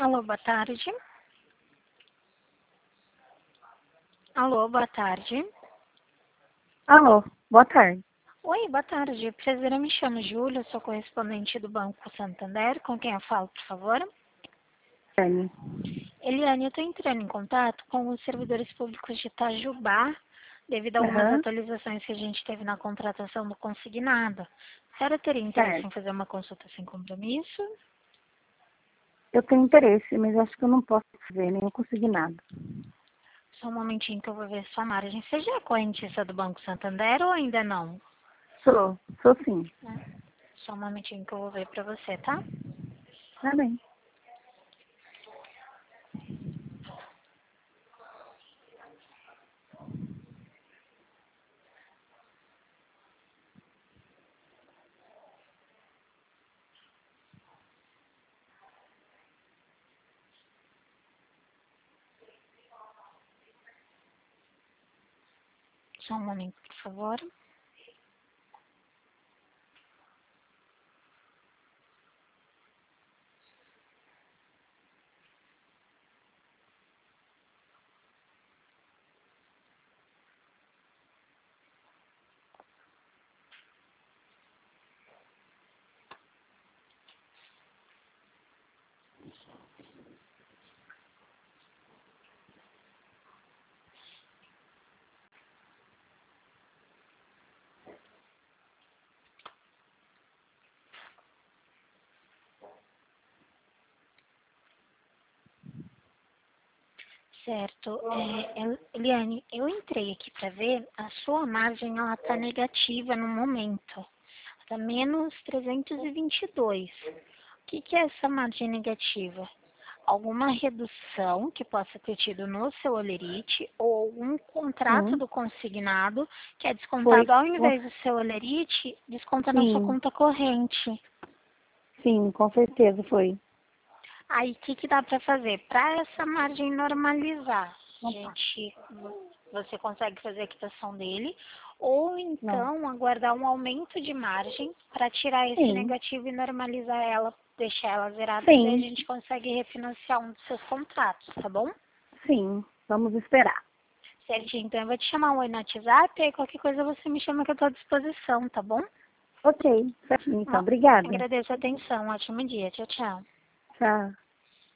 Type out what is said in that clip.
Alô, boa tarde. Alô, boa tarde. Alô, boa tarde. Oi, boa tarde. Prazer, eu me chamo Júlia, sou correspondente do Banco Santander. Com quem eu falo, por favor? Dani. Eliane, eu estou entrando em contato com os servidores públicos de Itajubá, devido a algumas Aham, atualizações que a gente teve na contratação do consignado. A senhora teria interesse em certo. fazer uma consulta sem compromisso? Eu tenho interesse, mas acho que eu não posso fazer, nem eu consegui nada. Só um momentinho que eu vou ver sua margem. Você já é correntista do Banco Santander ou ainda não? Sou sim. Só um momentinho que eu vou ver para você, tá? Tá bem. Só um momento, por favor. Certo. Eliane, eu entrei aqui para ver, a sua margem ela está negativa no momento. Está menos 322. O que é essa margem negativa? Alguma redução que possa ter tido no seu olerite ou algum contrato Sim. do consignado que é Foi. descontado ao invés do seu olerite, desconta na sua Sim, conta corrente. sim, com certeza foi. Aí, o que dá para fazer? Para essa margem normalizar, Opa. você consegue fazer a quitação dele, ou Não. então aguardar um aumento de margem para tirar esse Sim, negativo e normalizar ela, deixar ela zerada, que daí a sim, gente consegue refinanciar um dos seus contratos, tá bom? sim. Vamos esperar. Certinho, então eu vou te chamar um oi no WhatsApp, e aí qualquer coisa você me chama que eu estou à disposição, tá bom? Ok, certinho, então. Ó, Obrigada. agradeço a atenção, ótimo dia, tchau, tchau. Tchau.